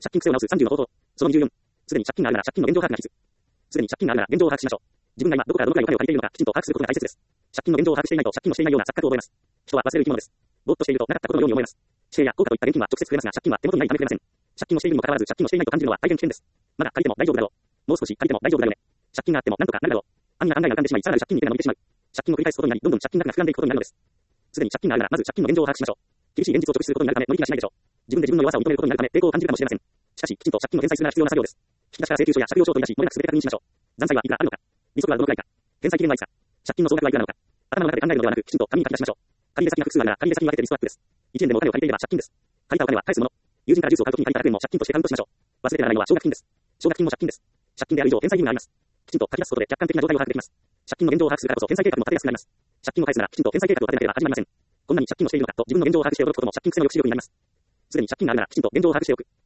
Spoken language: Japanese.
借金癖を直す30の方法。その24。すでに借金があるなら借金の現状把握が必須。すでに借金があるなら現状を把握しましょう。自分が今どこからどのくらいお金を借りているのかきちんと把握することが大切です。借金の現状を把握していないと借金をしていないような錯覚を覚えます。人は忘れる生き物です。ぼーっとしているとなかったことのように思えます。紙幣や硬貨といった現金は直接増えますが借金は手元にないため増えません。借金をしているにもかかわらず借金をしていないと感じるのは大変危険です。まだ借りても大丈夫だろう。もう少し借りても大丈夫だよね。借金があってもなんとかなるだろう。安易な考えが浮かんでしまい、さらなる借金に手が伸びてしまう。借金を繰り返すことになり、どんどん借金額が膨らんでいくことになるのです。すでに借金があるなら、まず借金の現状を把握しましょう。厳しい現実を直視することになるため、乗り気がしないでしょう。自分で自分の弱さを認めることになるため、抵抗を感じるかもしれません。しかし、きちんと借金の返済するのは必要な作業です。引き出しから請求書や借用書を取り出し、漏れなく全て確認しましょう。残債はいくらあるのか。利息はどのくらいか。返済期限はいつか。借金の総額はいくらなのか。頭の中で考えるのではなく、きちんと紙に書き出しましょう。借り入れ先が複数あるなら、借り入れ先に分けてリストアップです。1円でもお金を借りていれば借金です。借りたお金は返すもの。友人からジュースを買うときに借りた100円も借金としてカウントしましょう。忘れてならないのは奨学金です。奨学金も借金です。借金である以上、返済義務があります。きちんと書き出すことで客観的な状態を把握できます。借金の現状を把握するからこそ返済計画も立てやすくなります。借金を返すならきちんと返済計画を立てなければ始まりません。こんなに借金をしているのかと自分の現状を把握して驚くことも借金癖の抑止力になります。すでに借金があるならきちんと現状を把握しておく。